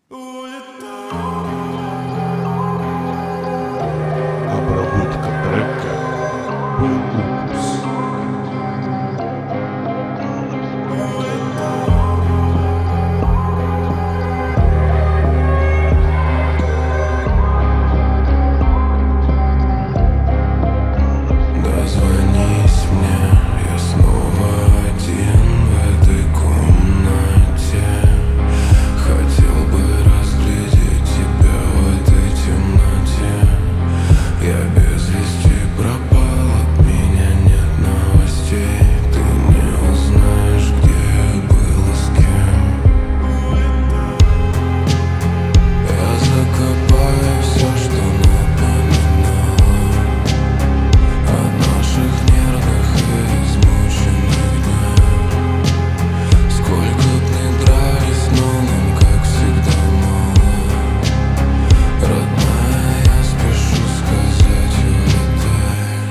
Обработка трека «Укус». Дозвонись мне, я снова один в этой комнате. Хотел бы разглядеть тебя в этой темноте. Я без вести пропал, от меня нет новостей. Ты не узнаешь, где я был и с кем. Я закопаю все, что напоминало о наших нервных и измученных днях. Сколько б ни дрались, но нам, как всегда, мало. Родная, я спешу сказать, улетай.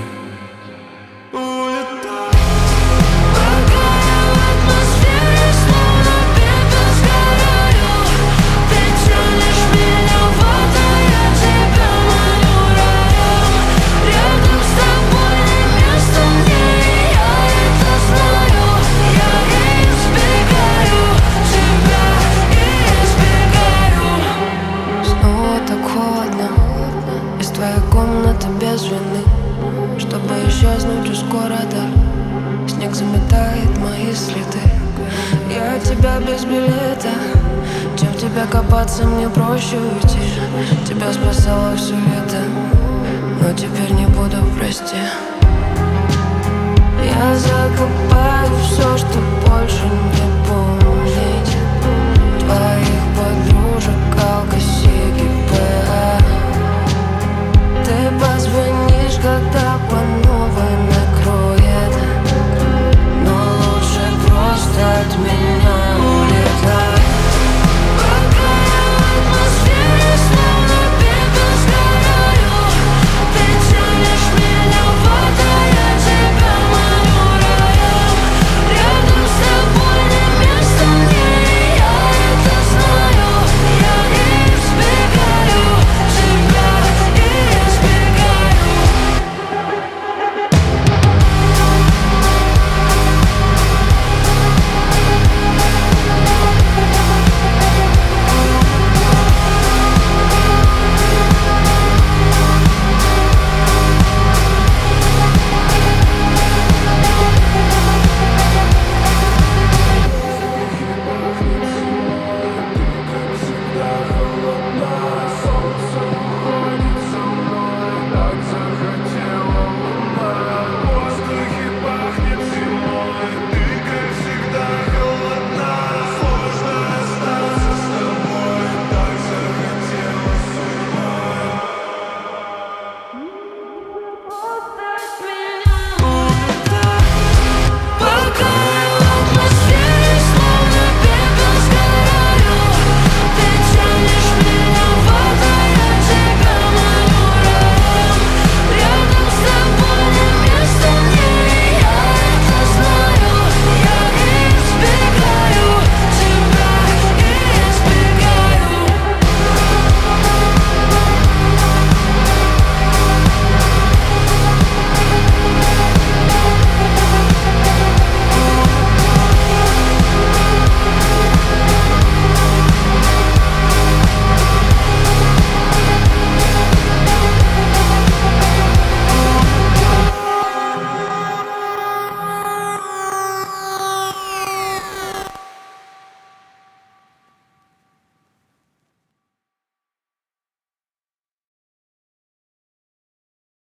Пока я в атмосфере, словно пепел сгораю. Ты тянешь меня в воду, я тебя маню раем. Рядом с тобой не место мне, и я это знаю. Я избегаю тебя и избегаю. Снова так холодно, из твоей комнаты без вины. Чтобы исчезнуть из города, снег заметает мои следы. Я от тебя без билета, чем в тебя копаться, мне проще уйти. Тебя спасало все лето, но теперь не буду, прости. Я закопаю все, что больше не